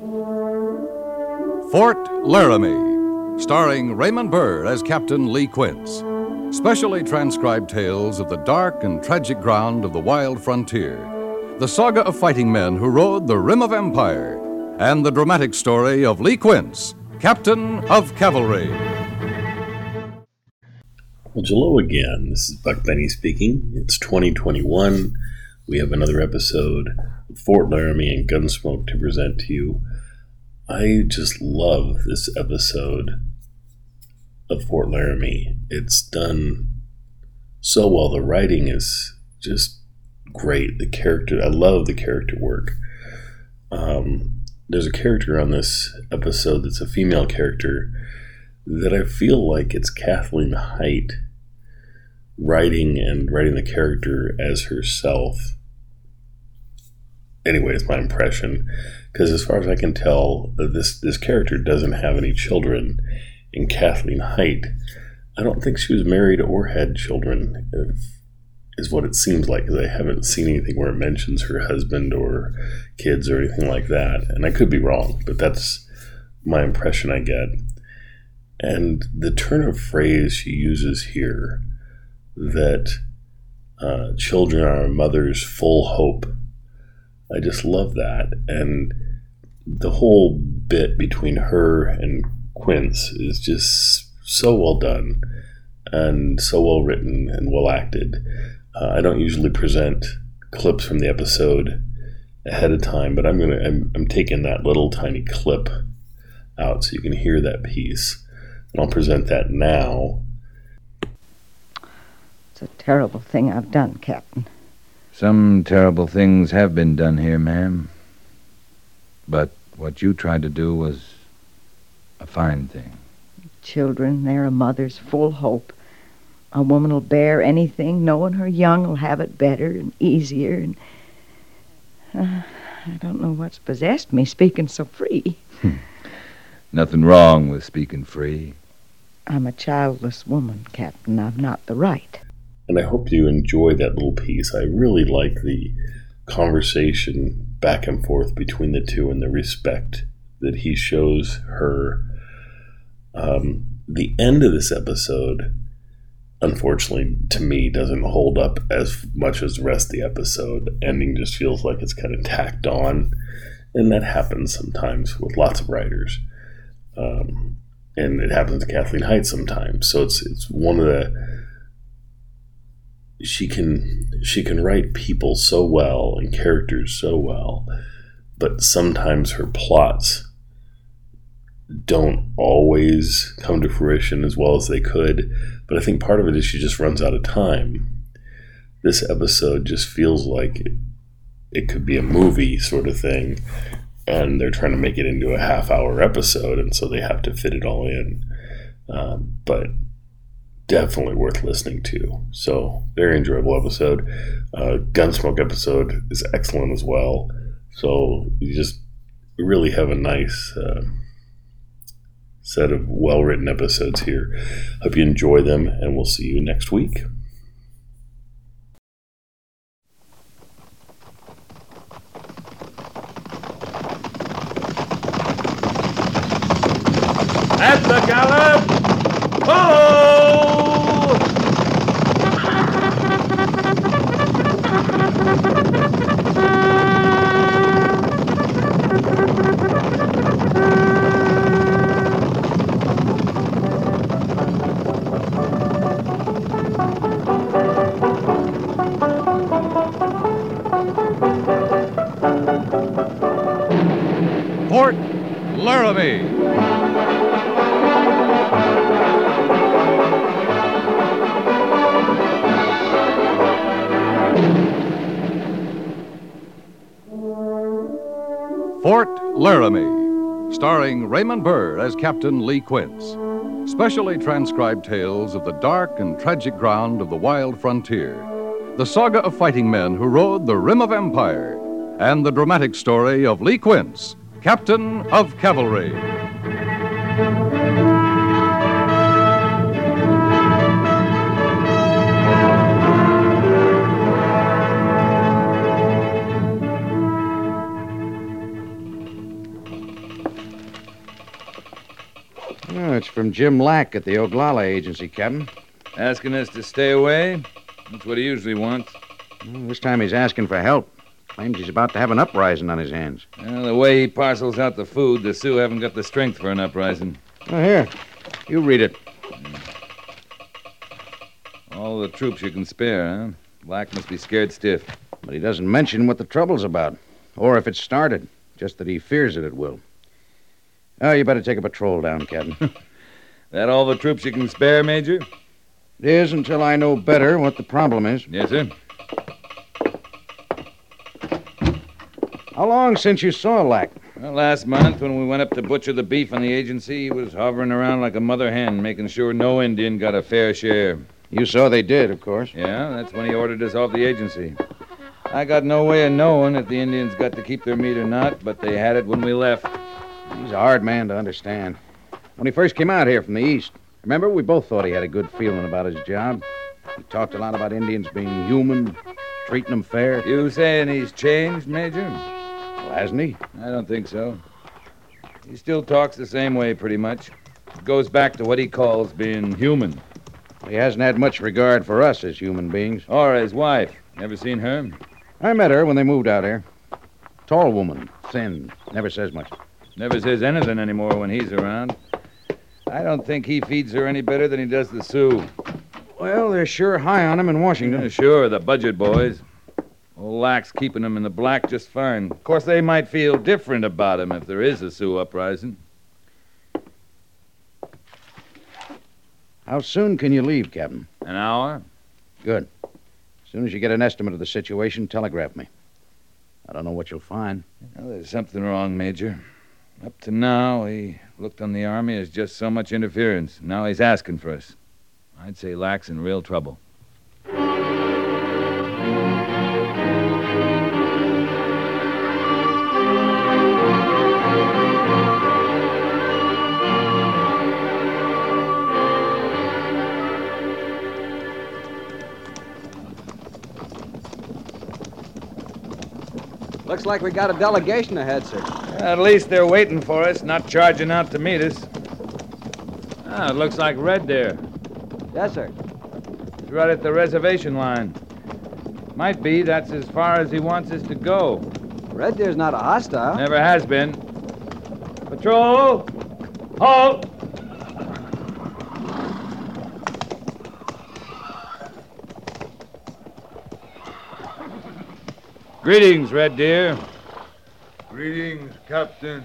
Fort Laramie, starring Raymond Burr as Captain Lee Quince. Specially transcribed tales of the dark and tragic ground of the wild frontier, the saga of fighting men who rode the rim of empire, and the dramatic story of Lee Quince, Captain of Cavalry. Well, hello again. This is Buck Benny speaking. It's 2021. We have another episode of Fort Laramie and Gunsmoke to present to you. I just love this episode of Fort Laramie. It's done so well. The writing is just great. I love the character work. There's a character on this episode that's a female character that I feel like it's Kathleen Hite writing the character as herself. Anyway, it's my impression, because as far as I can tell, this character doesn't have any children. And Kathleen Hite, I don't think she was married or had children, is what it seems like, because I haven't seen anything where it mentions her husband or kids or anything like that. And I could be wrong, but that's my impression I get. And the turn of phrase she uses here, that children are a mother's full hope, I just love that. And the whole bit between her and Quince is just so well done and so well written and well acted. I don't usually present clips from the episode ahead of time, but I'm taking that little tiny clip out so you can hear that piece. And I'll present that now. It's a terrible thing I've done, Captain. Some terrible things have been done here, ma'am. But what you tried to do was a fine thing. Children, they're a mother's full hope. A woman will bear anything, knowing her young will have it better and easier. And I don't know what's possessed me, speaking so free. Nothing wrong with speaking free. I'm a childless woman, Captain. I've not the right. And I hope you enjoy that little piece. I really like the conversation back and forth between the two and the respect that he shows her. The end of this episode, unfortunately, to me, doesn't hold up as much as the rest of the episode. The ending just feels like it's kind of tacked on, and that happens sometimes with lots of writers. And it happens to Kathleen Hite sometimes. So it's one of the... She can write people so well and characters so well, but sometimes her plots don't always come to fruition as well as they could. But I think part of it is she just runs out of time. This episode just feels like it could be a movie sort of thing, and they're trying to make it into a half-hour episode, and so they have to fit it all in. But definitely worth listening to. So, very enjoyable episode. Gunsmoke episode is excellent as well. So, you just really have a nice set of well-written episodes here. Hope you enjoy them, and we'll see you next week. At the gallop! Ho! Fort Laramie. Fort Laramie, starring Raymond Burr as Captain Lee Quince. Specially transcribed tales of the dark and tragic ground of the wild frontier, the saga of fighting men who rode the rim of empire, and the dramatic story of Lee Quince, Captain of Cavalry. Oh, it's from Jim Lack at the Oglala Agency, Captain. Asking us to stay away? That's what he usually wants. Well, this time he's asking for help. Claims he's about to have an uprising on his hands. Well, the way he parcels out the food, the Sioux haven't got the strength for an uprising. Oh, here. You read it. All the troops you can spare, huh? Black must be scared stiff. But he doesn't mention what the trouble's about, or if it's started, just that he fears it will. Oh, you better take a patrol down, Captain. That all the troops you can spare, Major? It is until I know better what the problem is. Yes, sir. How long since you saw Lack? Well, last month, when we went up to butcher the beef on the agency, he was hovering around like a mother hen, making sure no Indian got a fair share. You saw they did, of course. Yeah, that's when he ordered us off the agency. I got no way of knowing if the Indians got to keep their meat or not, but they had it when we left. He's a hard man to understand. When he first came out here from the east, remember, we both thought he had a good feeling about his job. He talked a lot about Indians being human, treating them fair. You saying he's changed, Major? Well, hasn't he? I don't think so. He still talks the same way, pretty much. It goes back to what he calls being human. He hasn't had much regard for us as human beings. Or his wife. Never seen her? I met her when they moved out here. Tall woman, thin, never says much. Never says anything anymore when he's around. I don't think he feeds her any better than he does the Sioux. Well, they're sure high on him in Washington. Yeah, sure, the budget boys. Old Lack's keeping them in the black just fine. Of course, they might feel different about him if there is a Sioux uprising. How soon can you leave, Captain? An hour? Good. As soon as you get an estimate of the situation, telegraph me. I don't know what you'll find. Well, there's something wrong, Major. Up to now, he looked on the Army as just so much interference. Now he's asking for us. I'd say Lack's in real trouble. Looks like we got a delegation ahead, sir. At least they're waiting for us, not charging out to meet us. It looks like Red Deer. Yes, sir. He's right at the reservation line. Might be that's as far as he wants us to go. Red Deer's not a hostile. Never has been. Patrol! Halt! Greetings, Red Deer. Greetings, Captain.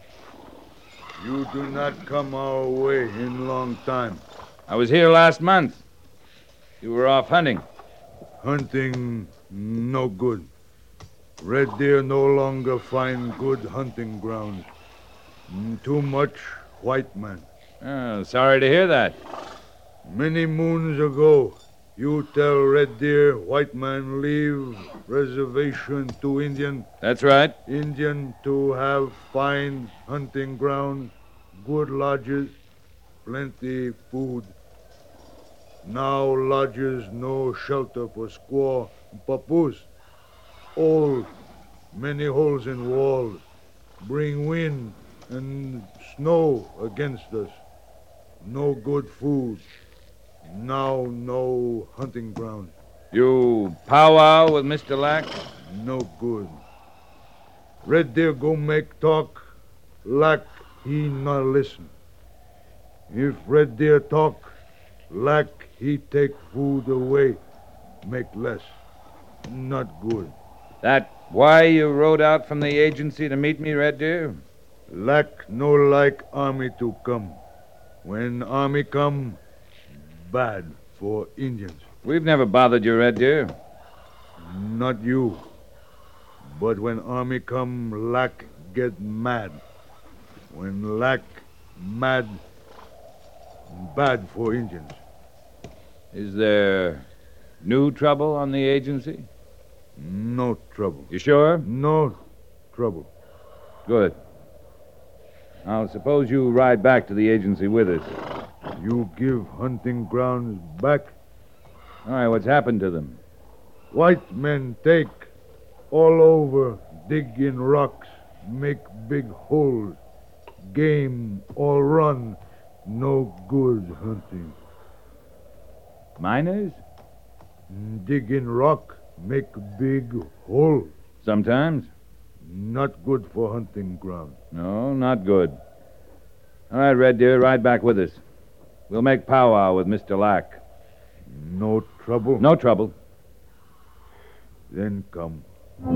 You do not come our way in long time. I was here last month. You were off hunting. Hunting no good. Red Deer no longer find good hunting grounds. Too much white man. Oh, sorry to hear that. Many moons ago, you tell Red Deer white man leave reservation to Indian. That's right. Indian to have fine hunting ground, good lodges, plenty food. Now lodges no shelter for squaw and papoose. Old, many holes in walls. Bring wind and snow against us. No good food. Now no hunting ground. You powwow with Mr. Lack? No good. Red Deer go make talk. Lack he not listen. If Red Deer talk, Lack he take food away, make less. Not good. That why you rode out from the agency to meet me, Red Deer? Lack no like army to come. When army come, bad for Indians. We've never bothered you, Red Deer. Not you. But when army come, Lack get mad. When Lack mad, bad for Indians. Is there new trouble on the agency? No trouble. You sure? No trouble. Good. Now, suppose you ride back to the agency with us. You give hunting grounds back. All right, what's happened to them? White men take all over, dig in rocks, make big holes. Game all run, No good hunting. Miners? Dig in rock, make big hole. Sometimes. Not good for hunting ground. No, not good. All right, Red Deer, ride back with us. We'll make powwow with Mr. Lack. No trouble? No trouble. Then come.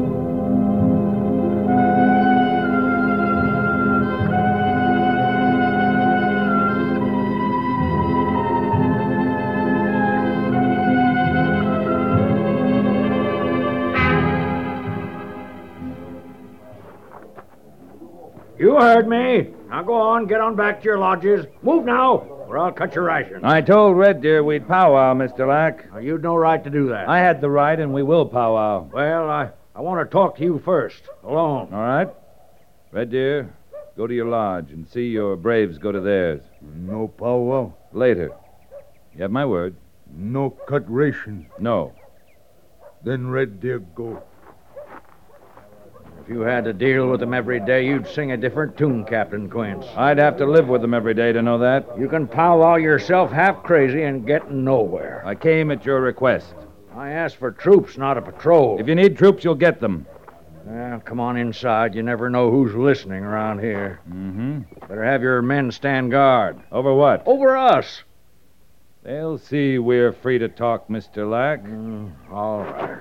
You heard me. Now go on, get on back to your lodges. Move now, or I'll cut your rations. I told Red Deer we'd powwow, Mr. Lack. Now, you'd no right to do that. I had the right, and we will powwow. Well, I want to talk to you first, alone. All right. Red Deer, go to your lodge and see your braves go to theirs. No powwow? Later. You have my word. No cut ration? No. Then Red Deer go. If you had to deal with them every day, you'd sing a different tune, Captain Quince. I'd have to live with them every day to know that. You can powwow yourself half crazy and get nowhere. I came at your request. I asked for troops, not a patrol. If you need troops, you'll get them. Well, come on inside. You never know who's listening around here. Mm-hmm. Better have your men stand guard. Over what? Over us. They'll see we're free to talk, Mr. Lack. All right.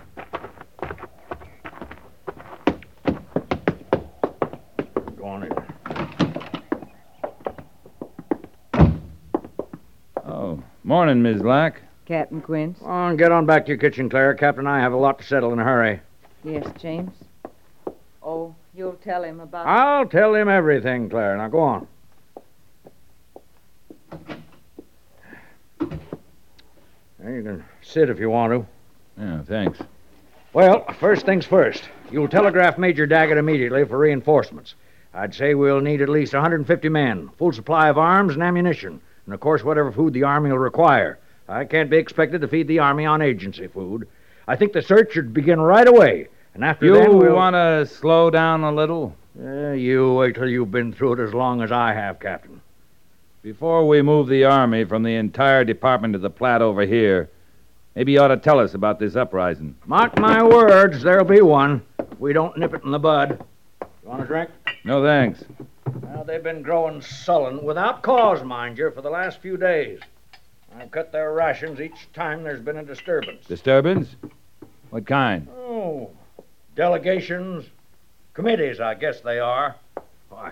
Go on in. Oh, morning, Ms. Lack. Captain Quince? Go on, get on back to your kitchen, Claire. Captain and I have a lot to settle in a hurry. Yes, James. Oh, you'll tell him about... I'll tell him everything, Claire. Now go on. There, you can sit if you want to. Yeah, thanks. Well, first things first. You'll telegraph Major Daggett immediately for reinforcements. I'd say we'll need at least 150 men, full supply of arms and ammunition, and of course whatever food the Army will require. I can't be expected to feed the Army on agency food. I think the search should begin right away, and after then You we'll... want to slow down a little? You wait till you've been through it as long as I have, Captain. Before we move the Army from the entire Department of the Platte over here, maybe you ought to tell us about this uprising. Mark my words, there'll be one. We don't nip it in the bud. You want a drink? No, thanks. Well, they've been growing sullen, without cause, mind you, for the last few days. I've cut their rations each time there's been a disturbance. Disturbance? What kind? Oh, delegations, committees, I guess they are. Why?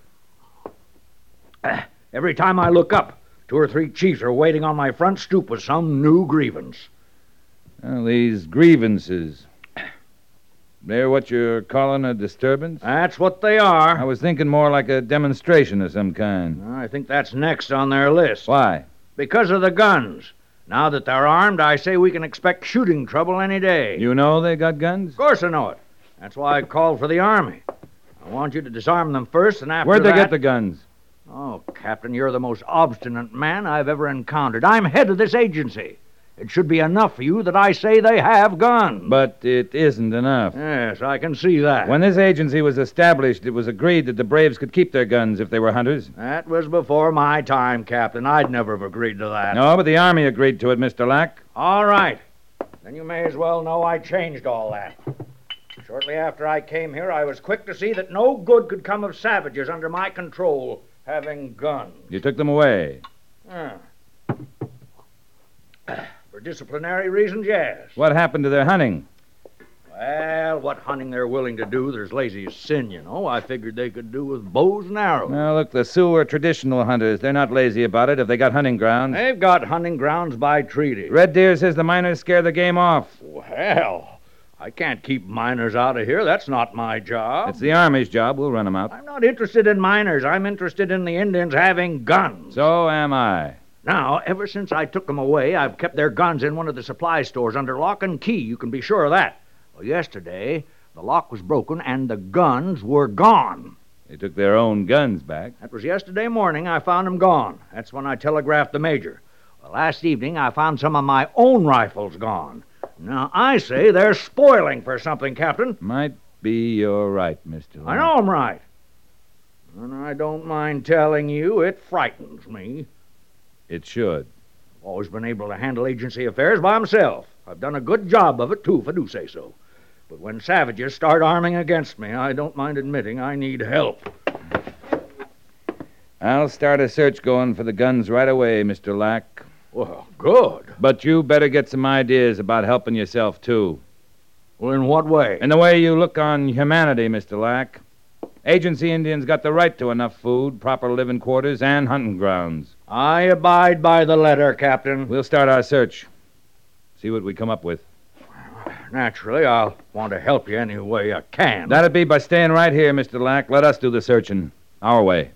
Every time I look up, 2 or 3 chiefs are waiting on my front stoop with some new grievance. Well, these grievances. They're what you're calling a disturbance? That's what they are. I was thinking more like a demonstration of some kind. I think that's next on their list. Why? Because of the guns. Now that they're armed, I say we can expect shooting trouble any day. You know they got guns? Of course I know it. That's why I called for the Army. I want you to disarm them first, and after Where'd they that... get the guns? Oh, Captain, you're the most obstinate man I've ever encountered. I'm head of this agency. It should be enough for you that I say they have guns. But it isn't enough. Yes, I can see that. When this agency was established, it was agreed that the Braves could keep their guns if they were hunters. That was before my time, Captain. I'd never have agreed to that. No, but the Army agreed to it, Mr. Lack. All right. Then you may as well know I changed all that. Shortly after I came here, I was quick to see that no good could come of savages under my control having guns. You took them away. For disciplinary reasons, yes. What happened to their hunting? Well, what hunting they're willing to do, there's lazy as sin, you know. I figured they could do with bows and arrows. Now, look, the Sioux are traditional hunters. They're not lazy about it if they got hunting grounds. They've got hunting grounds by treaty. Red Deer says the miners scare the game off. Well, I can't keep miners out of here. That's not my job. It's the Army's job. We'll run them out. I'm not interested in miners. I'm interested in the Indians having guns. So am I. Now, ever since I took them away, I've kept their guns in one of the supply stores under lock and key. You can be sure of that. Well, yesterday, the lock was broken and the guns were gone. They took their own guns back. That was yesterday morning. I found them gone. That's when I telegraphed the major. Well, last evening, I found some of my own rifles gone. Now, I say they're spoiling for something, Captain. Might be you're right, Mr. Lack. I know I'm right. And I don't mind telling you, it frightens me. It should. I've always been able to handle agency affairs by myself. I've done a good job of it, too, if I do say so. But when savages start arming against me, I don't mind admitting I need help. I'll start a search going for the guns right away, Mr. Lack. Well, good. But you better get some ideas about helping yourself, too. Well, in what way? In the way you look on humanity, Mr. Lack. Agency Indians got the right to enough food, proper living quarters, and hunting grounds. I abide by the letter, Captain. We'll start our search. See what we come up with. Naturally, I'll want to help you any way I can. That'd be by staying right here, Mr. Lack. Let us do the searching. Our way.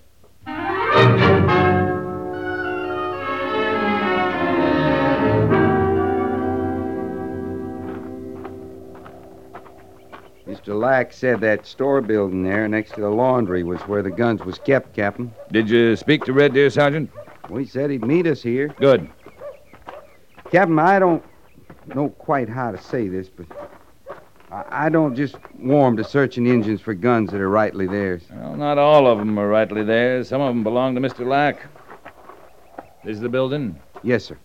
Mr. Lack said that store building there next to the laundry was where the guns was kept, Captain. Did you speak to Red Deer, Sergeant? Well, he said he'd meet us here. Good. Captain, I don't know quite how to say this, but I don't just warm to searching engines for guns that are rightly theirs. Well, not all of them are rightly theirs. Some of them belong to Mr. Lack. This is the building? Yes, sir.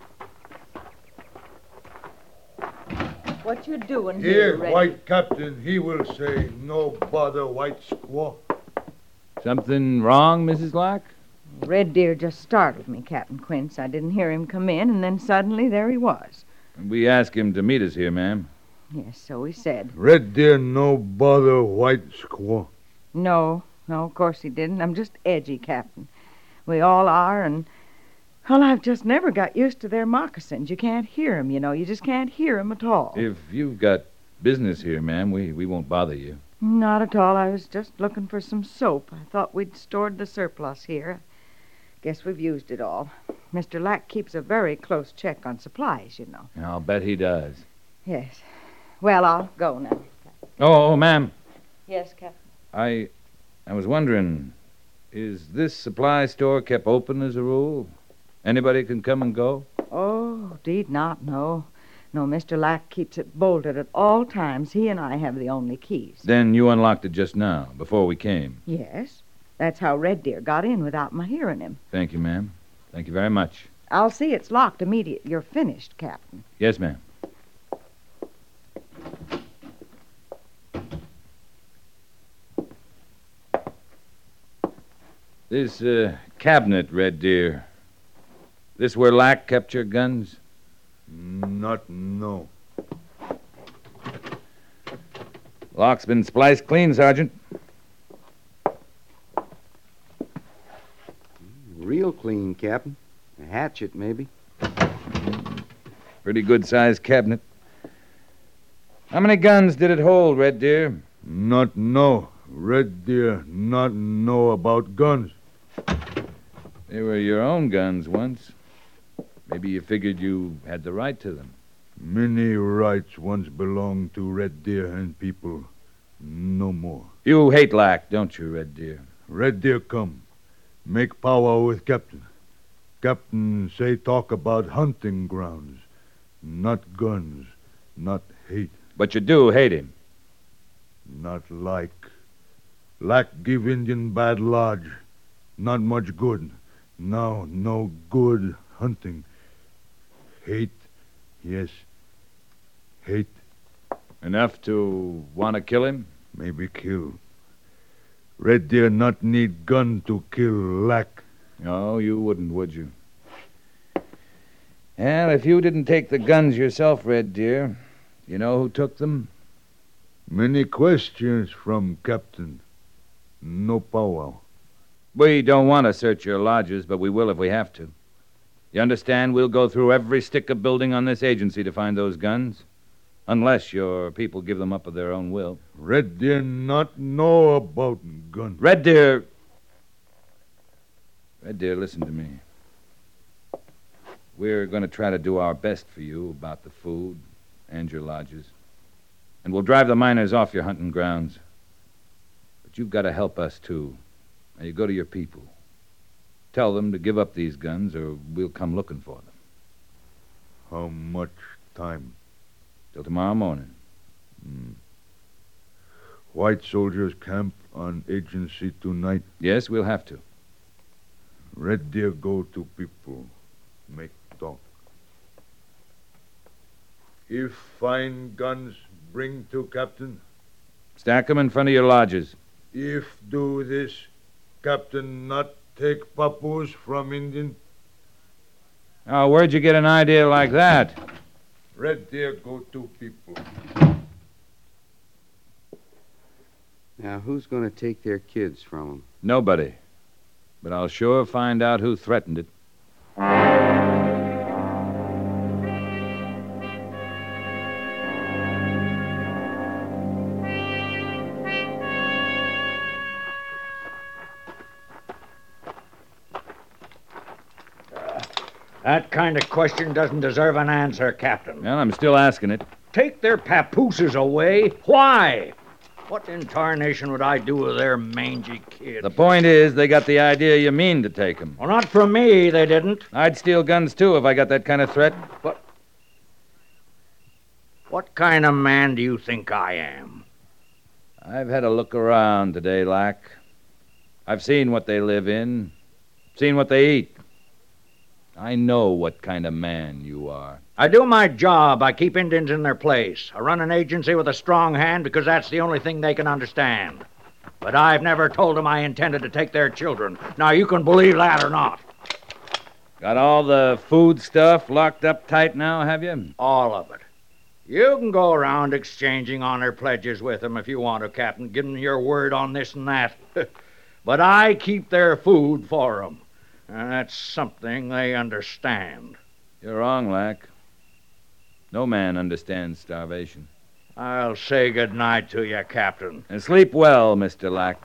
What you doing Here, here, Red? white captain, he will say, no bother, white squaw. Something wrong, Mrs. Lack? Red Deer just startled me, Captain Quince. I didn't hear him come in, and then suddenly there he was. We asked him to meet us here, ma'am. Yes, so he said. Red Deer, no bother, white squaw. No, of course he didn't. I'm just edgy, Captain. We all are, and... Well, I've just never got used to their moccasins. You can't hear 'em, you know. You just can't hear 'em at all. If you've got business here, ma'am, we won't bother you. Not at all. I was just looking for some soap. I thought we'd stored the surplus here. Guess we've used it all. Mr. Lack keeps a very close check on supplies, you know. I'll bet he does. Yes. Well, I'll go now. Oh, ma'am. Yes, Captain. I was wondering, is this supply store kept open as a rule? Anybody can come and go? Oh, deed not, no. No, Mr. Lack keeps it bolted at all times. He and I have the only keys. Then you unlocked it just now, before we came. Yes. That's how Red Deer got in without my hearing him. Thank you, ma'am. Thank you very much. I'll see it's locked immediate. You're finished, Captain. Yes, ma'am. This cabinet, Red Deer. This where Lack kept your guns? Not no. Lock's been spliced clean, Sergeant. Real clean, Captain. A hatchet, maybe. Pretty good-sized cabinet. How many guns did it hold, Red Deer? Not know. Red Deer not know about guns. They were your own guns once. Maybe you figured you had the right to them. Many rights once belonged to Red Deer and people. No more. You hate Lack, don't you, Red Deer? Red Deer come. Make power with Captain. Captain say talk about hunting grounds. Not guns. Not hate. But you do hate him. Not like. Lack give Indian bad lodge. Not much good. Now no good hunting. Hate. Yes. Hate. Enough to want to kill him? Maybe kill. Red Deer not need gun to kill Lack. No, you wouldn't, would you? Well, if you didn't take the guns yourself, Red Deer, you know who took them? Many questions from Captain. No powwow. We don't want to search your lodges, but we will if we have to. You understand? We'll go through every stick of building on this agency to find those guns. Unless your people give them up of their own will. Red Deer not know about guns. Red Deer, listen to me. We're going to try to do our best for you about the food and your lodges. And we'll drive the miners off your hunting grounds. But you've got to help us, too. Now, you go to your people. Tell them to give up these guns, or we'll come looking for them. How much time? Till tomorrow morning. white soldiers camp on agency tonight? Yes, we'll have to. Red Deer go to people, make talk. If find guns, bring to captain. Stack 'em in front of your lodges. If do this, captain not take papoose from Indian. Oh, where'd you get an idea like that? Red Deer go to people. Now, who's going to take their kids from them? Nobody. But I'll sure find out who threatened it. That kind of question doesn't deserve an answer, Captain. Well, I'm still asking it. Take their papooses away? Why? What in tarnation would I do with their mangy kids? The point is, they got the idea you mean to take 'em. Well, not from me, they didn't. I'd steal guns, too, if I got that kind of threat. What kind of man do you think I am? I've had a look around today, Lack. I've seen what they live in, seen what they eat. I know what kind of man you are. I do my job. I keep Indians in their place. I run an agency with a strong hand because that's the only thing they can understand. But I've never told them I intended to take their children. Now, you can believe that or not. Got all the food stuff locked up tight now, have you? All of it. You can go around exchanging honor pledges with them if you want to, Captain. Give them your word on this and that. But I keep their food for them. And that's something they understand. You're wrong, Lack. No man understands starvation. I'll say good night to you, Captain. And sleep well, Mr. Lack.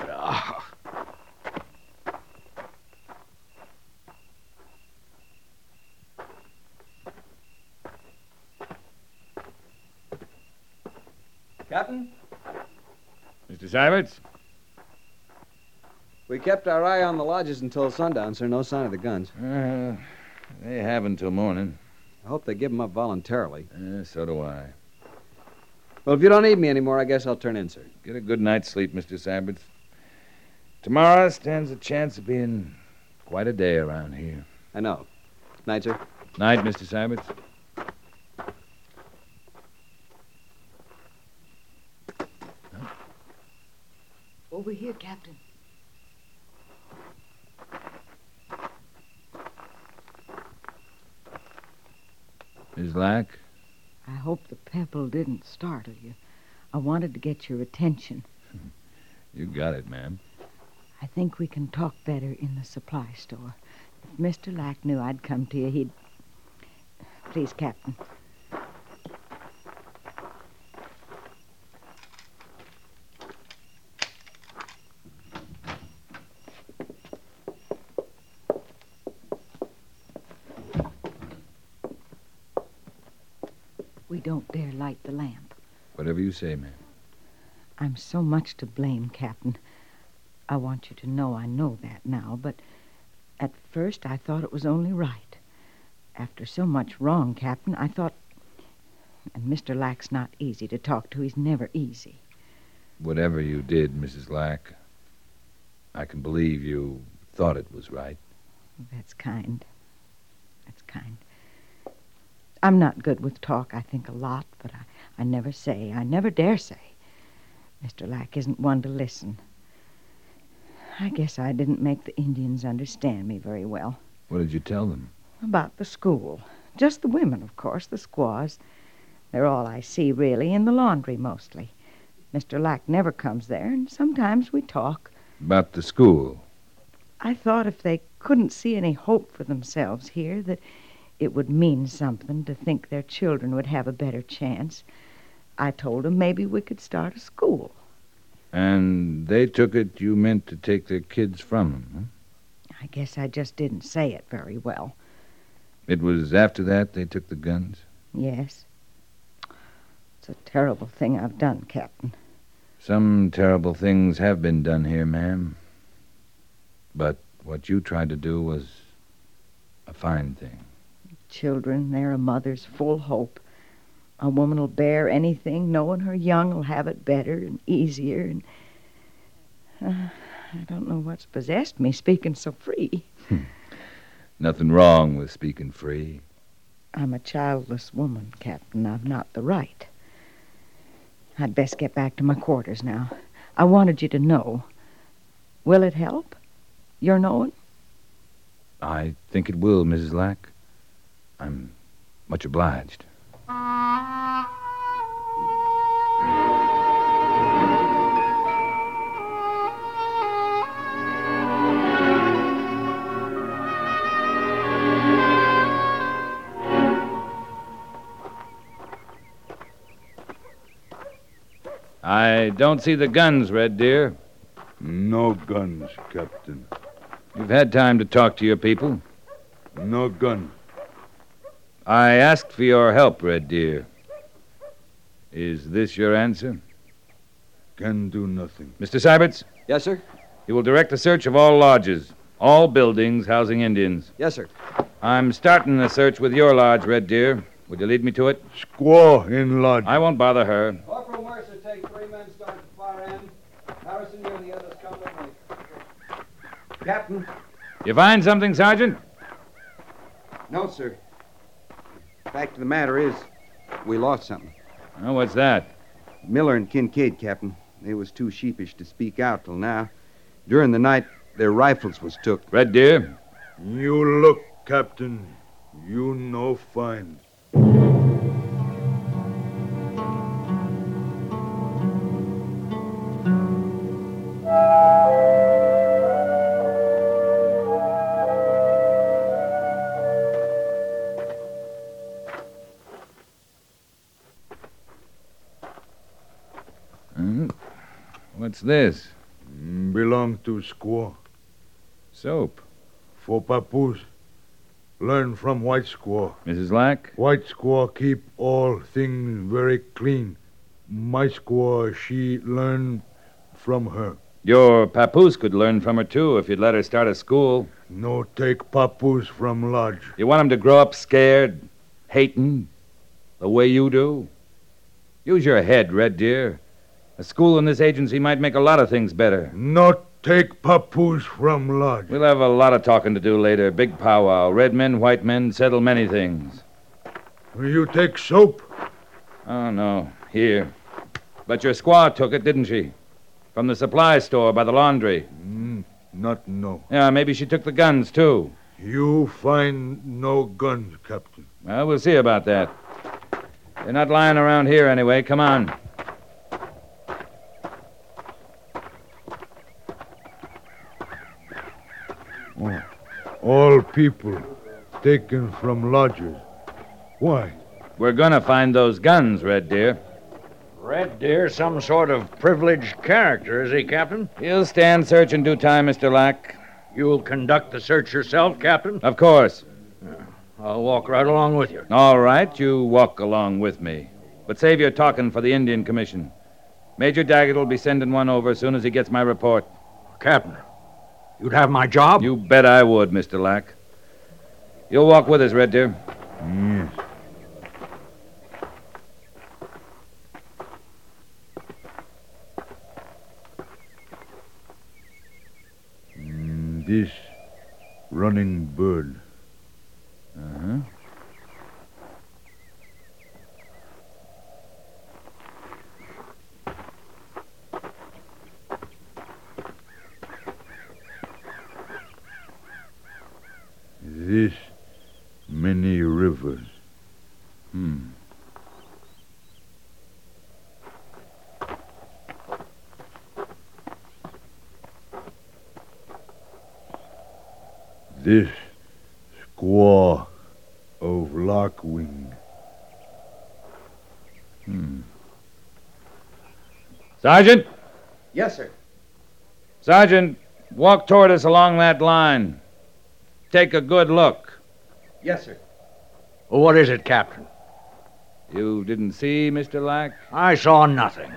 Captain? Mr. Syberts? We kept our eye on the lodges until sundown, sir. No sign of the guns. They have until morning. I hope they give them up voluntarily. So do I. Well, if you don't need me anymore, I guess I'll turn in, sir. Get a good night's sleep, Mr. Syberts. Tomorrow stands a chance of being quite a day around here. I know. Night, sir. Night, Mr. Syberts. Over here, Captain. Miss Lack? I hope the pebble didn't startle you. I wanted to get your attention. You got it, ma'am. I think we can talk better in the supply store. If Mr. Lack knew I'd come to you, he'd... Please, Captain. We don't dare light the lamp. Whatever you say, ma'am. I'm so much to blame, Captain. I want you to know I know that now, but at first I thought it was only right. After so much wrong, Captain, I thought... And Mr. Lack's not easy to talk to. He's never easy. Whatever you did, Mrs. Lack, I can believe you thought it was right. That's kind. That's kind. I'm not good with talk. I think a lot, but I never say. I never dare say. Mr. Lack isn't one to listen. I guess I didn't make the Indians understand me very well. What did you tell them? About the school. Just the women, of course, the squaws. They're all I see, really, in the laundry mostly. Mr. Lack never comes there, and sometimes we talk. About the school? I thought if they couldn't see any hope for themselves here, that it would mean something to think their children would have a better chance. I told them maybe we could start a school. And they took it you meant to take their kids from them, huh? I guess I just didn't say it very well. It was after that they took the guns? Yes. It's a terrible thing I've done, Captain. Some terrible things have been done here, ma'am. But what you tried to do was a fine thing. Children, they're a mother's full hope. A woman will bear anything, knowing her young will have it better and easier. And I don't know what's possessed me, speaking so free. Nothing wrong with speaking free. I'm a childless woman, Captain. I've not the right. I'd best get back to my quarters now. I wanted you to know. Will it help, your knowing? I think it will, Mrs. Lack. I'm much obliged. I don't see the guns, Red Deer. No guns, Captain. You've had time to talk to your people. No gun. I asked for your help, Red Deer. Is this your answer? Can do nothing. Mr. Syberts? Yes, sir? You will direct the search of all lodges, all buildings housing Indians. Yes, sir. I'm starting the search with your lodge, Red Deer. Would you lead me to it? Squaw in lodge. I won't bother her. Corporal Mercer, take 3 men, start at the far end. Harrison, you and the others come with me. Captain? You find something, Sergeant? No, sir. Fact of the matter is, we lost something. Oh, what's that? Miller and Kincaid, Captain. They was too sheepish to speak out till now. During the night, their rifles was took. Red Deer? You look, Captain. You know fine. What's this? Belong to squaw. Soap. For papoose. Learn from white squaw. Mrs. Lack? White squaw keep all things very clean. My squaw, she learn from her. Your papoose could learn from her, too, if you'd let her start a school. No take papoose from lodge. You want him to grow up scared, hating, the way you do? Use your head, Red Deer. A school in this agency might make a lot of things better. Not take papoose from lodge. We'll have a lot of talking to do later. Big powwow. Red men, white men, settle many things. You take soap? Oh, no. Here. But your squaw took it, didn't she? From the supply store by the laundry. Not no. Yeah, maybe she took the guns, too. You find no guns, Captain. Well, we'll see about that. They're not lying around here anyway. Come on. All people taken from lodges. Why? We're gonna find those guns, Red Deer. Red Deer, some sort of privileged character, is he, Captain? He'll stand search in due time, Mr. Lack. You'll conduct the search yourself, Captain? Of course. I'll walk right along with you. All right, you walk along with me. But save your talking for the Indian Commission. Major Daggett will be sending one over as soon as he gets my report. Captain, you'd have my job? You bet I would, Mr. Lack. You'll walk with us, Red Deer. Yes. This running bird. Uh-huh. This many rivers. This squaw of Lockwing. Sergeant? Yes, sir. Sergeant, walk toward us along that line. Take a good look. Yes, sir. Well, what is it, Captain? You didn't see, Mr. Lack? I saw nothing.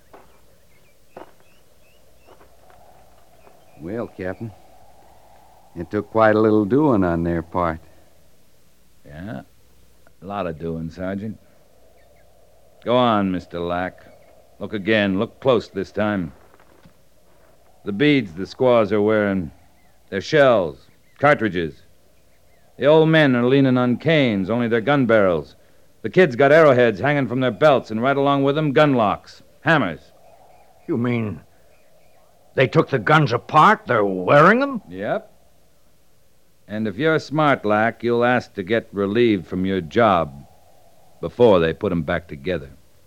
Well, Captain, It took quite a little doing on their part. Yeah, a lot of doing, Sergeant. Go on, Mr. Lack. Look again. Look close this time. The beads the squaws are wearing, they're shells, cartridges. The old men are leaning on canes, only they're gun barrels. The kids got arrowheads hanging from their belts, and right along with them, gun locks, hammers. You mean they took the guns apart? They're wearing them? Yep. And if you're smart, Lack, you'll ask to get relieved from your job before they put them back together.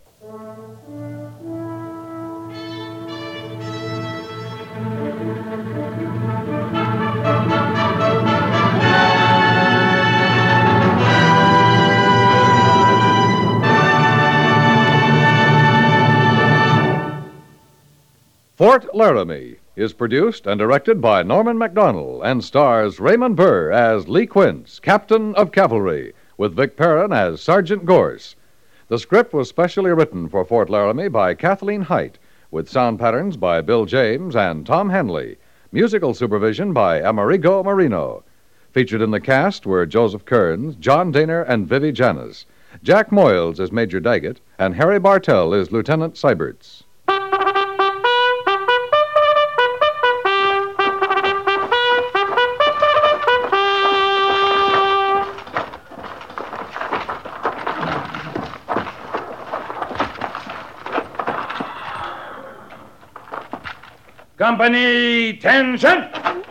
Fort Laramie is produced and directed by Norman MacDonald and stars Raymond Burr as Lee Quince, Captain of Cavalry, with Vic Perrin as Sergeant Gorse. The script was specially written for Fort Laramie by Kathleen Height, with sound patterns by Bill James and Tom Henley, musical supervision by Amerigo Marino. Featured in the cast were Joseph Kearns, John Daner, and Vivi Janis. Jack Moyles is Major Daggett, and Harry Bartell is Lieutenant Seiberts. Company, attention!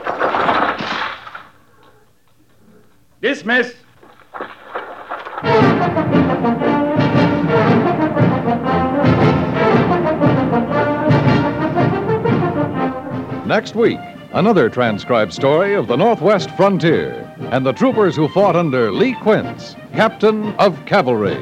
Dismiss. Next week, another transcribed story of the Northwest frontier and the troopers who fought under Lee Quince, Captain of Cavalry.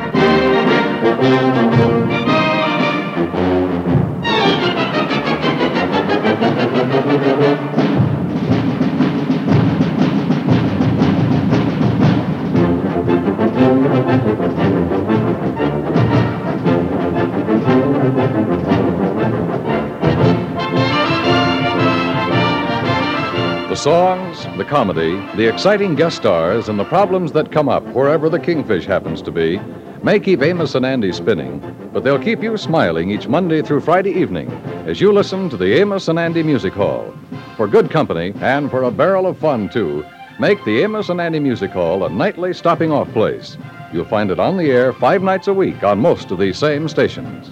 The songs, the comedy, the exciting guest stars, and the problems that come up wherever the Kingfish happens to be may keep Amos and Andy spinning, but they'll keep you smiling each Monday through Friday evening as you listen to the Amos and Andy Music Hall. For good company and for a barrel of fun, too, make the Amos and Andy Music Hall a nightly stopping-off place. You'll find it on the air 5 nights a week on most of these same stations.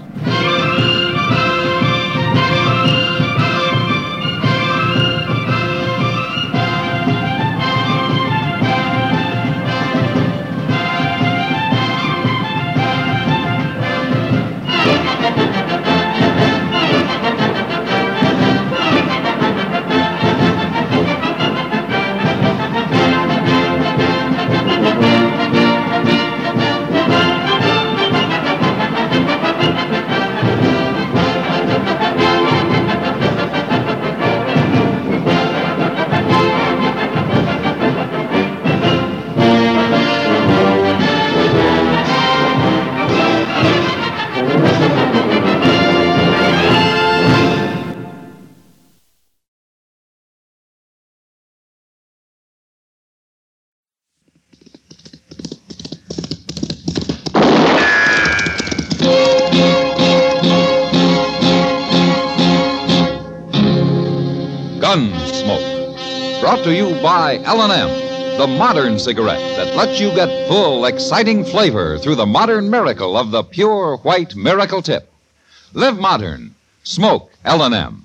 Gunsmoke. Brought to you by L&M, the modern cigarette that lets you get full, exciting flavor through the modern miracle of the pure white Miracle Tip. Live modern. Smoke L&M.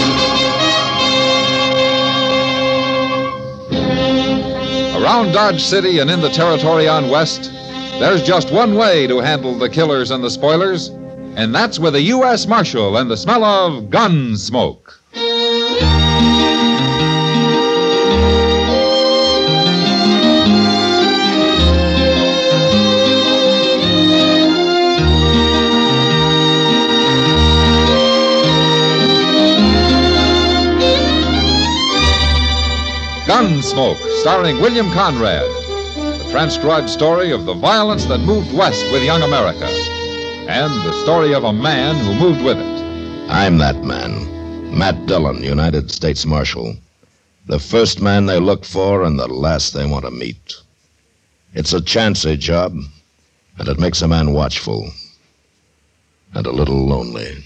Around Dodge City and in the territory on West, there's just one way to handle the killers and the spoilers, and that's with a U.S. Marshal and the smell of Gunsmoke. Gunsmoke, starring William Conrad. The transcribed story of the violence that moved west with young America. And the story of a man who moved with it. I'm that man, Matt Dillon, United States Marshal. The first man they look for and the last they want to meet. It's a chancy job, and it makes a man watchful and a little lonely.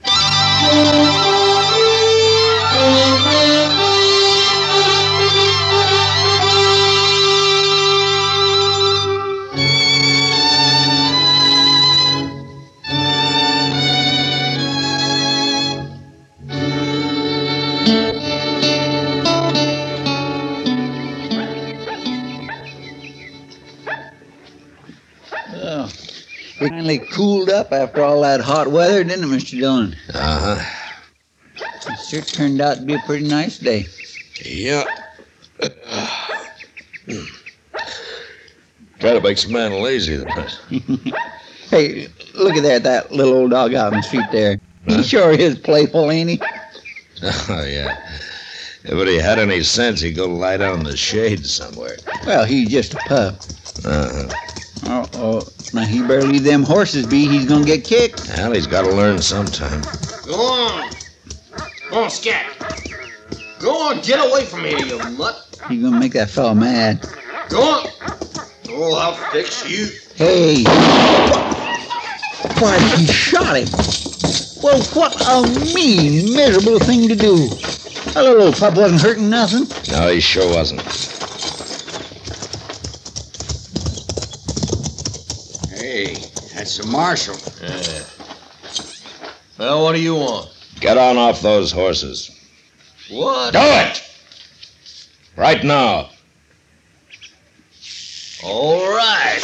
It finally cooled up after all that hot weather, didn't it, Mr. Dillon? Uh-huh. It sure turned out to be a pretty nice day. Yeah. Kind of makes a man lazy, doesn't it? Hey, look at that little old dog out in the street there. He sure is playful, ain't he? Oh, yeah. If he had any sense, he'd go lie down in the shade somewhere. Well, he's just a pup. Uh-huh. Oh, now he better leave them horses be. He's gonna get kicked. Well, he's got to learn sometime. Go on. Go on, Scat. Go on, get away from here, you mutt. He's gonna make that fellow mad. Go on. Oh, I'll fix you. Hey! Why, he shot him. Well, what a mean, miserable thing to do. That little old pup wasn't hurting nothing. No, he sure wasn't. Hey, that's the marshal. Well, what do you want? Get on off those horses. What? Do it! Right now. All right.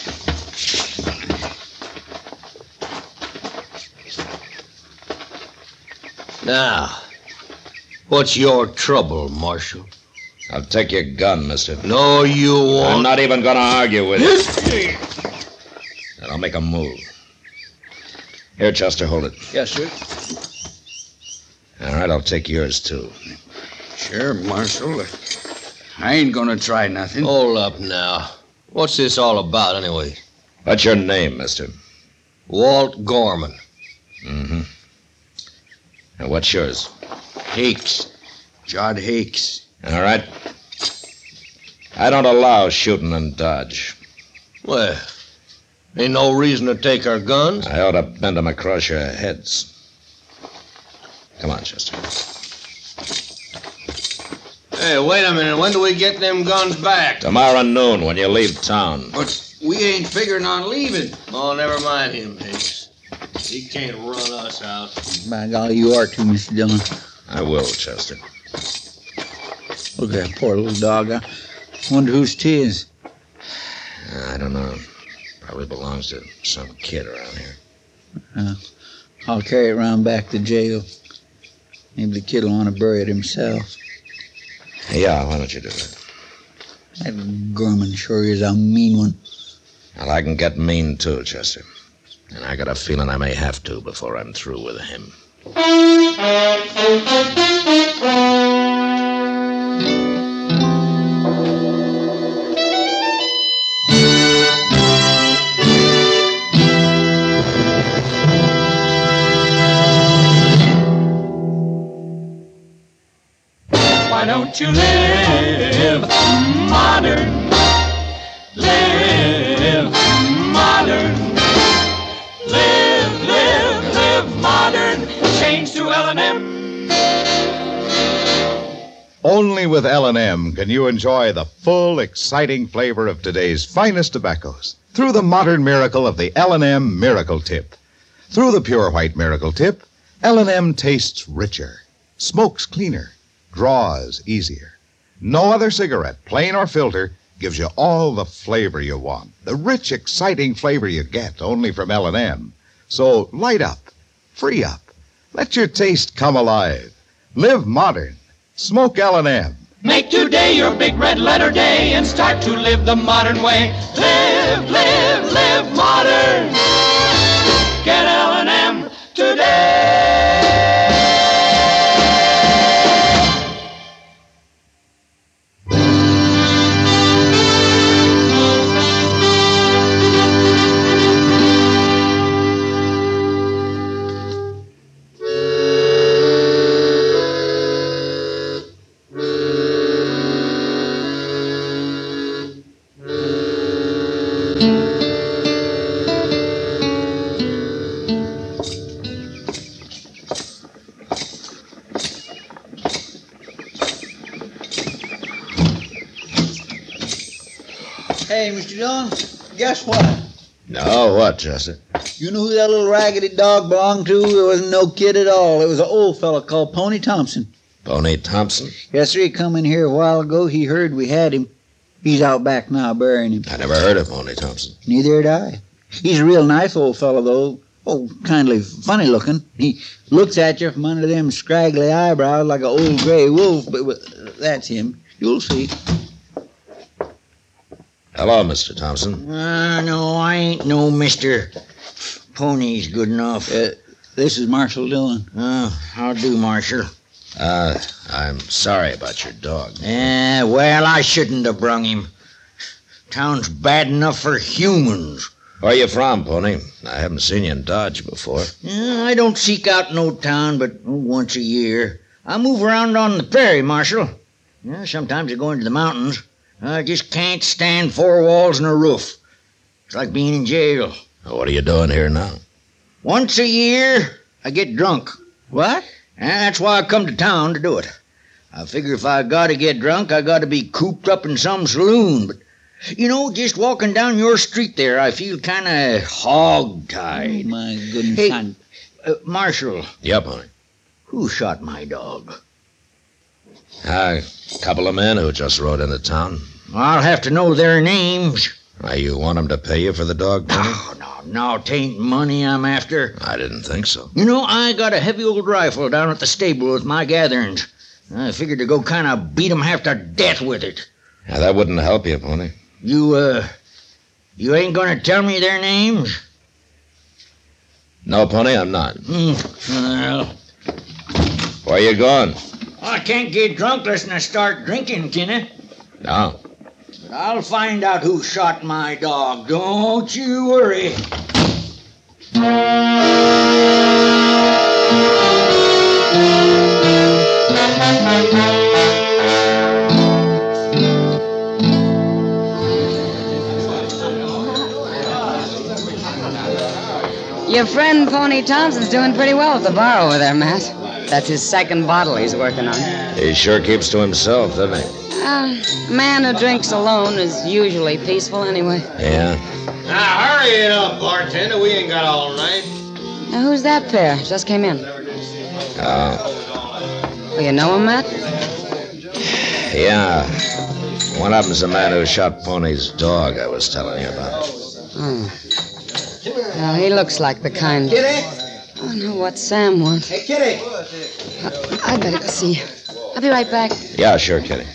Now, what's your trouble, Marshal? I'll take your gun, mister. No, you won't. I'm not even going to argue with you. And I'll make a move. Here, Chester, hold it. Yes, sir. All right, I'll take yours, too. Sure, Marshal. I ain't gonna try nothing. Hold up now. What's this all about, anyway? What's your name, mister? Walt Gorman. Mm-hmm. And what's yours? Hakes. Judd Hakes. All right. I don't allow shooting and dodge. Well, ain't no reason to take our guns. I ought to bend them across your heads. Come on, Chester. Hey, wait a minute. When do we get them guns back? Tomorrow noon when you leave town. But we ain't figuring on leaving. Oh, never mind him, Hakes. He can't run us out. By golly, you are too, Mr. Dillon. I will, Chester. Look at that poor little dog. I wonder whose 'tis. I don't know. Probably belongs to some kid around here. I'll carry it around back to jail. Maybe the kid will want to bury it himself. Yeah, why don't you do that? That Gorman sure is a mean one. Well, I can get mean, too, Chester. And I got a feeling I may have to before I'm through with him. Why don't you live modern? Live modern. Live modern. Change to L&M. Only with L&M can you enjoy the full, exciting flavor of today's finest tobaccos through the modern miracle of the L&M Miracle Tip. Through the pure white Miracle Tip, L&M tastes richer, smokes cleaner, draws easier. No other cigarette, plain or filter, gives you all the flavor you want. The rich, exciting flavor you get only from L&M. So light up, free up, let your taste come alive. Live modern. Smoke L&M. Make today your big red letter day and start to live the modern way. Live modern. Get L&M today. Hey, Mr. Dillon, guess what? No, what, Jesse? You know who that little raggedy dog belonged to? It wasn't no kid at all. It was an old fella called Pony Thompson. Pony Thompson? Yes, sir. He come in here a while ago. He heard we had him. He's out back now burying him. I never heard of Pony Thompson. Neither had I. He's a real nice old fellow, though. Oh, kindly funny looking. He looks at you from under them scraggly eyebrows like an old gray wolf, but that's him. You'll see. Hello, Mr. Thompson. No, I ain't no Mr. Pony's good enough. This is Marshal Dillon. How do, Marshal? I'm sorry about your dog. Well, I shouldn't have brung him. Town's bad enough for humans. Where are you from, Pony? I haven't seen you in Dodge before. I don't seek out no town but once a year. I move around on the prairie, Marshal. Sometimes I go into the mountains. I just can't stand four walls and a roof. It's like being in jail. What are you doing here now? Once a year, I get drunk. What? And that's why I come to town to do it. I figure if I gotta get drunk, I gotta be cooped up in some saloon. But, just walking down your street there, I feel kind of hog-tied. Oh, my goodness. Hey, Marshal. Yep, Pony. Who shot my dog? A couple of men who just rode into town. I'll have to know their names. You want them to pay you for the dog, Pony? No, 'tain't money I'm after. I didn't think so. I got a heavy old rifle down at the stable with my gatherings. I figured to go kind of beat 'em half to death with it. That wouldn't help you, Pony. You ain't gonna tell me their names? No, Pony, I'm not. Well... Where you going? I can't get drunk unless I start drinking, can I? No. But I'll find out who shot my dog. Don't you worry. Your friend Pony Thompson's doing pretty well at the bar over there, Matt. That's his second bottle he's working on. He sure keeps to himself, doesn't he? A man who drinks alone is usually peaceful anyway. Yeah. Now, hurry it up, bartender. We ain't got all night. Now, who's that pair? Just came in. Oh. You know him, Matt? Yeah. One of them's the man who shot Pony's dog I was telling you about. Oh. Well, he looks like the kind... Kitty? Oh, no, what Sam wants. Hey, Kitty. I'd better go see you. I'll be right back. Yeah, sure, Kitty.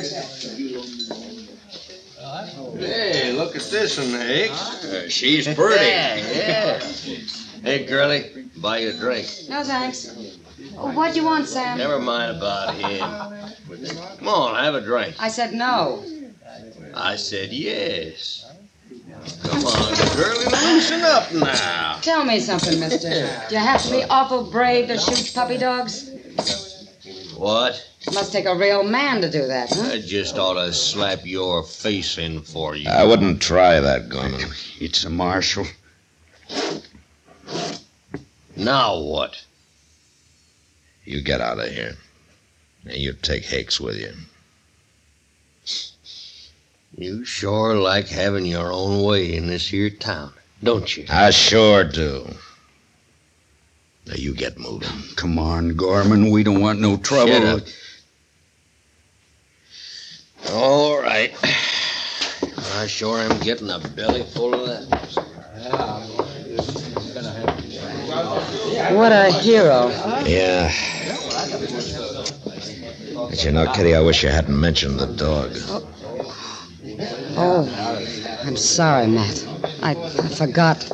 Hey, look at this one, Hicks. She's pretty. Yeah. Hey, girlie, buy you a drink. No, thanks. Oh, what do you want, Sam? Never mind about him. Come on, have a drink. I said no. I said yes. Come on, girlie, loosen up now. Tell me something, mister. Do you have to be awful brave to shoot puppy dogs? What? Must take a real man to do that, huh? I just ought to slap your face in for you. I wouldn't try that, Gorman. It's a marshal. Now what? You get out of here. And you take Hicks with you. You sure like having your own way in this here town, don't you? I sure do. Now you get moving. Come on, Gorman. We don't want no trouble. Shut up. All right. I sure am getting a belly full of that. What a hero. Yeah. But Kitty, I wish you hadn't mentioned the dog. Oh, I'm sorry, Matt. I forgot.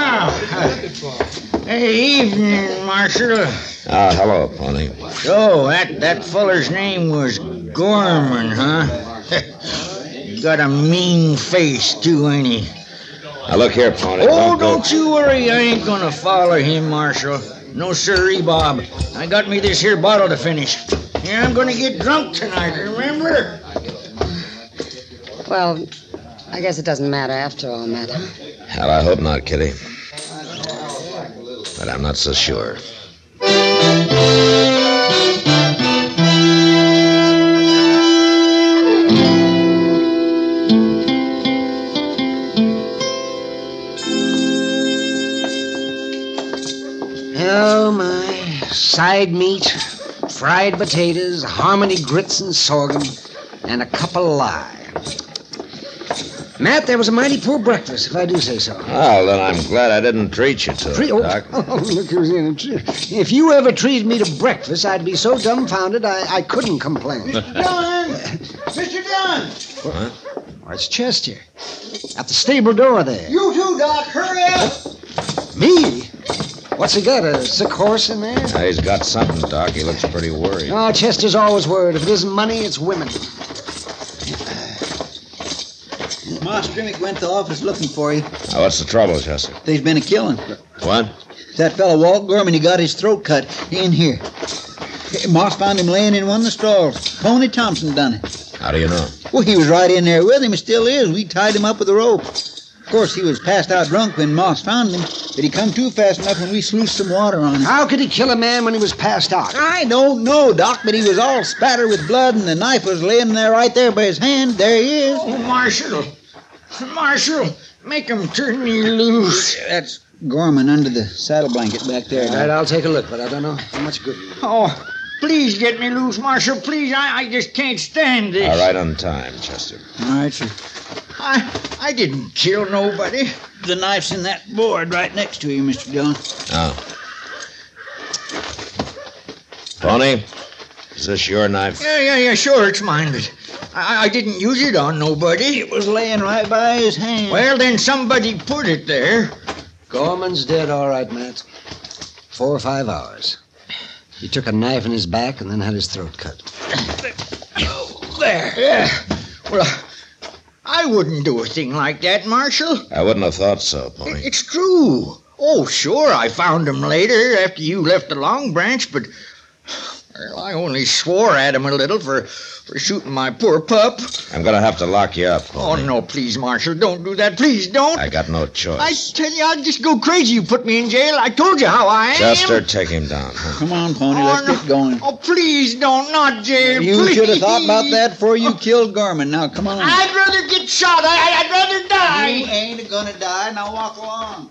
Hey, evening, Marshal. Hello, Pony. So, that feller's name was Gorman, huh? You got a mean face, too, ain't he? Now, look here, Pony. Don't you worry. I ain't gonna follow him, Marshal. No sirree, Bob. I got me this here bottle to finish. Yeah, I'm gonna get drunk tonight, remember? Well, I guess it doesn't matter after all, Matt, huh? Hell, I hope not, Kitty. But I'm not so sure. Oh, my. Side meat, fried potatoes, Harmony grits and sorghum, and a cup of lye. Matt, that was a mighty poor breakfast, if I do say so. Well, then I'm glad I didn't treat you to it, Doc. Oh, look who's in it. If you ever treated me to breakfast, I'd be so dumbfounded I couldn't complain. Mr. Dillon! Mr. Dillon! What? Oh, it's Chester. At the stable door there. You too, Doc. Hurry up! Me? What's he got, a sick horse in there? Yeah, he's got something, Doc. He looks pretty worried. Oh, Chester's always worried. If it isn't money, it's women. Moss Grimmick went to the office looking for you. Now, what's the trouble, Chester? There's been a killing. What? That fellow Walt Gorman, he got his throat cut in here. Moss found him laying in one of the stalls. Pony Thompson done it. How do you know? Well, he was right in there with him. He still is. We tied him up with a rope. Of course, he was passed out drunk when Moss found him, but he come to fast enough when we sluiced some water on him. How could he kill a man when he was passed out? I don't know, Doc, but he was all spattered with blood, and the knife was laying there right there by his hand. There he is. Oh, Marshal, make him turn me loose. That's Gorman under the saddle blanket back there. All right, I'll take a look, but I don't know how much good. Oh, please get me loose, Marshal. Please, I just can't stand this. All right, on time, Chester. All right, sir. I didn't kill nobody. The knife's in that board right next to you, Mr. Dillon. Oh. Pony, is this your knife? Yeah, sure, it's mine, but I didn't use it on nobody. It was laying right by his hand. Well, then somebody put it there. Gorman's dead, all right, Matt. 4 or 5 hours. He took a knife in his back and then had his throat cut. There. Yeah. Well, I wouldn't do a thing like that, Marshal. I wouldn't have thought so, Pony. It's true. Oh, sure, I found him later after you left the Long Branch, but well, I only swore at him a little for shooting my poor pup. I'm going to have to lock you up, Pony. Oh, no, please, Marshal, don't do that. Please, don't. I got no choice. I tell you, I'll just go crazy. You put me in jail. I told you how I am. Chester, take him down. Huh? Come on, Pony, let's get going. Oh, please don't. Not jail, You please. should have thought about that before you killed Gorman. Now, come on. I'd rather get shot. I'd rather die. You ain't gonna die. Now walk along.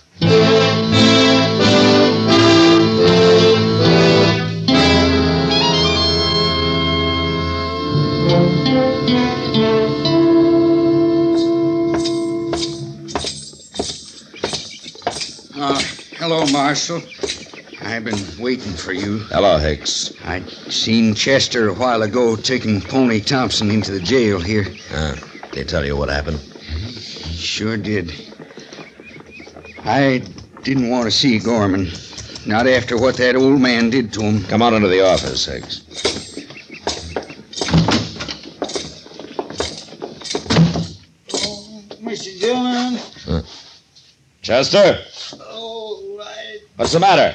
Hello, Marshal. I've been waiting for you. Hello, Hicks. I'd seen Chester a while ago taking Pony Thompson into the jail here. Did he tell you what happened? He sure did. I didn't want to see Gorman. Not after what that old man did to him. Come on into the office, Hicks. Mr. Dillon. Chester? Oh, right. What's the matter?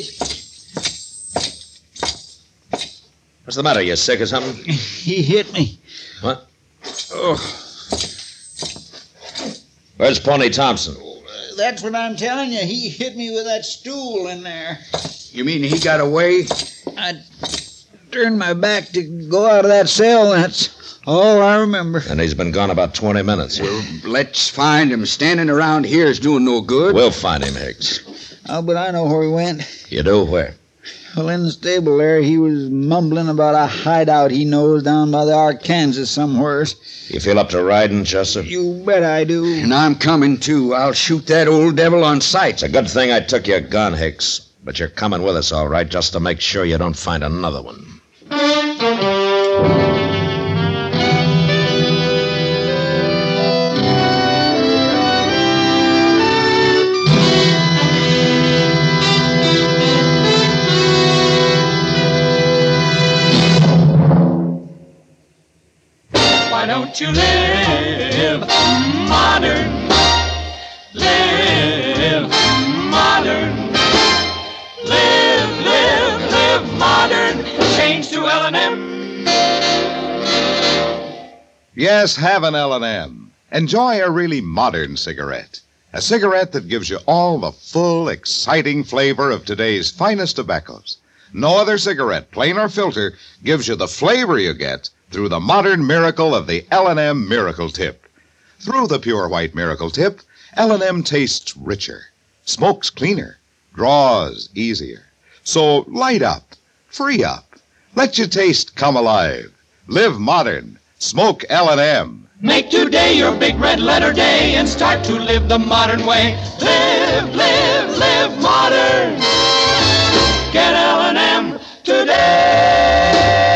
What's the matter? You sick or something? He hit me. What? Oh. Where's Pony Thompson? That's what I'm telling you. He hit me with that stool in there. You mean he got away? I turned my back to go out of that cell. That's all I remember. And he's been gone about 20 minutes. Well, let's find him. Standing around here is doing no good. We'll find him, Hicks. Oh, but I know where he went. You do? Where? Well, in the stable there, he was mumbling about a hideout he knows down by the Arkansas somewheres. You feel up to riding, Chester? You bet I do. And I'm coming, too. I'll shoot that old devil on sight. It's a good thing I took your gun, Hicks. But you're coming with us, all right, just to make sure you don't find another one. Why don't you live modern? Live modern. Live modern. Change to L&M. Yes, have an L&M. Enjoy a really modern cigarette. A cigarette that gives you all the full, exciting flavor of today's finest tobaccos. No other cigarette, plain or filter, gives you the flavor you get through the modern miracle of the L&M Miracle Tip. Through the pure white Miracle Tip, L&M tastes richer, smokes cleaner, Draws easier. So light up, free up, let your taste come alive. Live modern. Smoke L&M. Make today your big red letter day and start to live the modern way. Live, live, live modern. Get L&M today.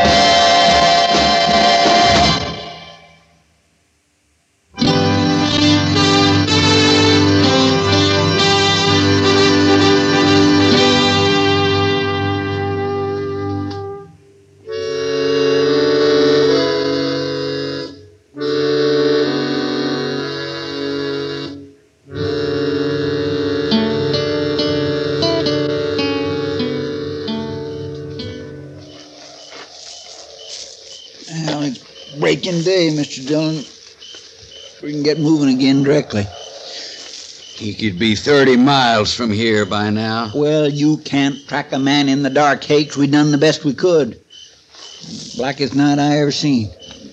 Well, it's breaking day, Mr. Dillon. We can get moving again directly. He could be 30 miles from here by now. Well, you can't track a man in the dark, Hakes. We done the best we could. Blackest night I ever seen.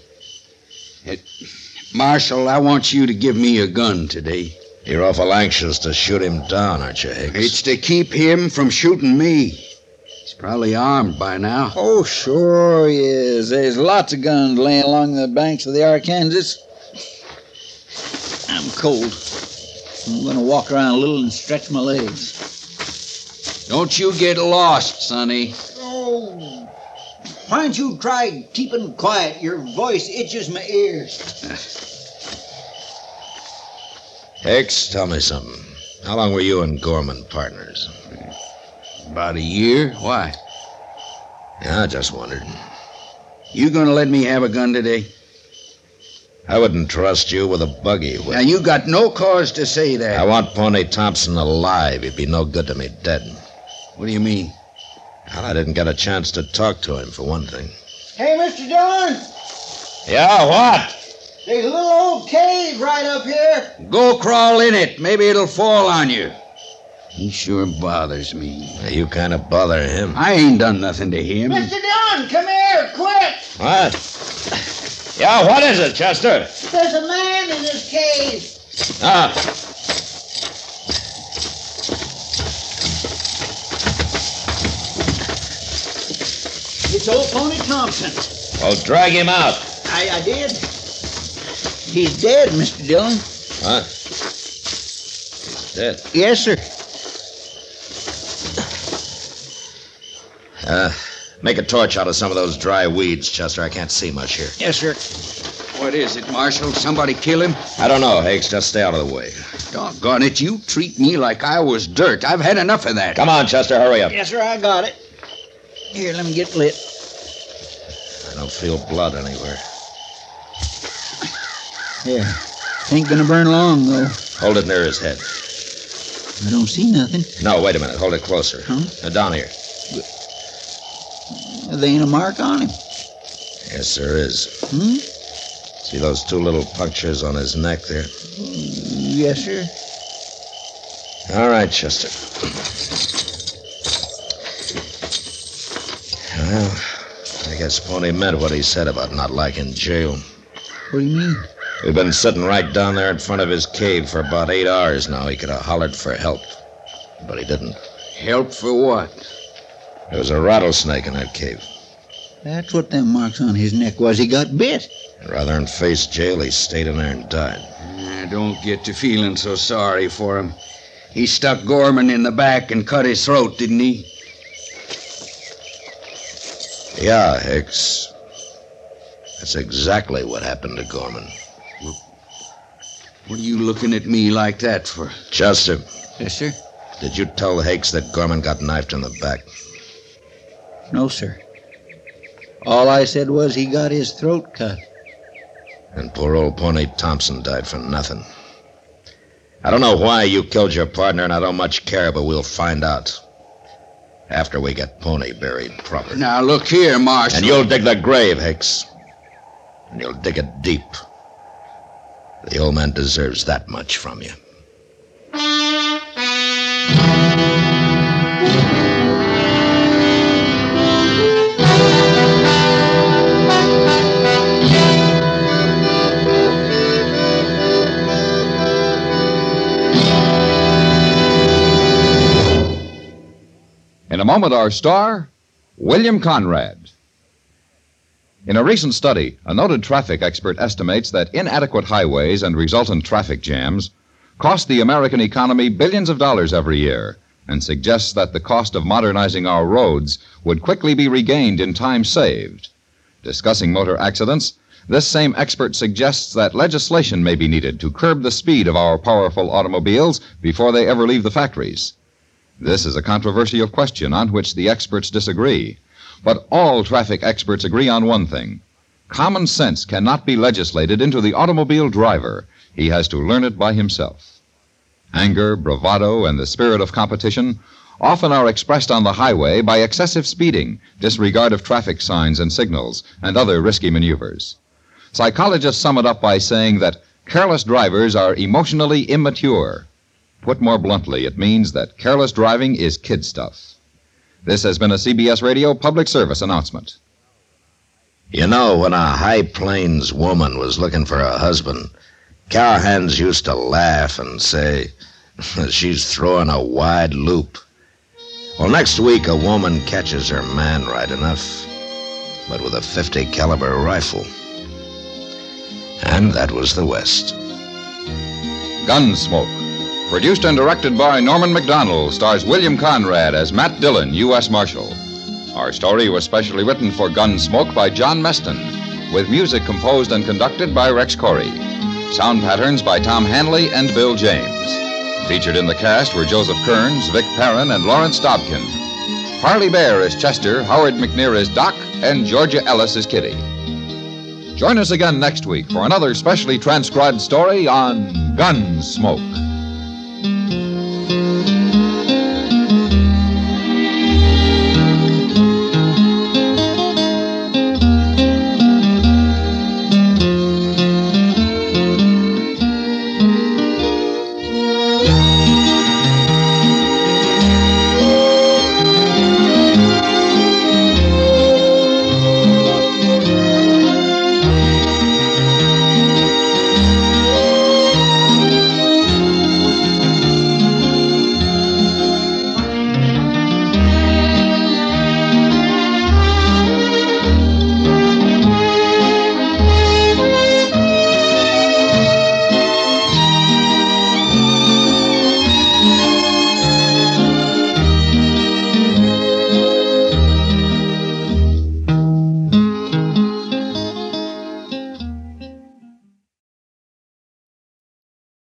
Marshal, I want you to give me a gun today. You're awful anxious to shoot him down, aren't you, Hicks? It's to keep him from shooting me. He's probably armed by now. Oh, sure he is. There's lots of guns laying along the banks of the Arkansas. I'm cold. I'm going to walk around a little and stretch my legs. Don't you get lost, Sonny. Oh, why don't you try keeping quiet? Your voice itches my ears. Hicks, tell me something. How long were you and Gorman partners? About a year. Why? Yeah, I just wondered. You gonna let me have a gun today? I wouldn't trust you with a buggy. Now, you got no cause to say that. I want Pony Thompson alive. He'd be no good to me dead. What do you mean? Well, I didn't get a chance to talk to him, for one thing. Hey, Mr. Dillon! Yeah, what? There's a little old cave right up here. Go crawl in it. Maybe it'll fall on you. He sure bothers me. You kind of bother him. I ain't done nothing to him. Mr. Dillon, come here, quick! What? Yeah, what is it, Chester? There's a man in this cave. Ah. It's old Pony Thompson. Well, drag him out. I did. He's dead, Mr. Dillon. Huh? He's dead. Yes, sir. Make a torch out of some of those dry weeds, Chester. I can't see much here. Yes, sir. What is it, Marshal? Somebody kill him? I don't know, Hakes. Just stay out of the way. Doggone it, you treat me like I was dirt. I've had enough of that. Come on, Chester, hurry up. Yes, sir, I got it. Here, let me get lit. I don't feel blood anywhere. Yeah. Ain't gonna burn long, though. Hold it near his head. I don't see nothing. No, wait a minute. Hold it closer. Huh? Down here. There ain't a mark on him. Yes, there is. See those two little punctures on his neck there? Yes, sir. All right, Chester. Well, I guess Pony meant what he said about not liking jail. What do you mean? We've been sitting right down there in front of his cave for about 8 hours now. He could have hollered for help, but he didn't. Help for what? There was a rattlesnake in that cave. That's what them marks on his neck was. He got bit. Rather than face jail, he stayed in there and died. I don't get to feeling so sorry for him. He stuck Gorman in the back and cut his throat, didn't he? Yeah, Hicks. That's exactly what happened to Gorman. What are you looking at me like that for? Chester. Yes, sir? Did you tell Hicks that Gorman got knifed in the back? No, sir. All I said was he got his throat cut. And poor old Pony Thompson died for nothing. I don't know why you killed your partner, and I don't much care, but we'll find out. After we get Pony buried proper. Now, look here, Marshal. And you'll dig the grave, Hicks. And you'll dig it deep. The old man deserves that much from you. In a moment, our star, William Conrad. In a recent study, a noted traffic expert estimates that inadequate highways and resultant traffic jams cost the American economy billions of dollars every year, and suggests that the cost of modernizing our roads would quickly be regained in time saved. Discussing motor accidents, this same expert suggests that legislation may be needed to curb the speed of our powerful automobiles before they ever leave the factories. This is a controversial question on which the experts disagree. But all traffic experts agree on one thing. Common sense cannot be legislated into the automobile driver. He has to learn it by himself. Anger, bravado, and the spirit of competition often are expressed on the highway by excessive speeding, disregard of traffic signs and signals, and other risky maneuvers. Psychologists sum it up by saying that careless drivers are emotionally immature. Put more bluntly, it means that careless driving is kid stuff. This has been a CBS Radio public service announcement. You know, when a High Plains woman was looking for a husband, cowhands used to laugh and say, she's throwing a wide loop. Well, next week a woman catches her man right enough, but with a .50 caliber rifle. And that was the West. Gunsmoke. Produced and directed by Norman MacDonald, stars William Conrad as Matt Dillon, U.S. Marshal. Our story was specially written for Gunsmoke by John Meston, with music composed and conducted by Rex Corey. Sound patterns by Tom Hanley and Bill James. Featured in the cast were Joseph Kearns, Vic Perrin, and Lawrence Dobkin. Harley Bear is Chester, Howard McNear is Doc, and Georgia Ellis is Kitty. Join us again next week for another specially transcribed story on Gunsmoke.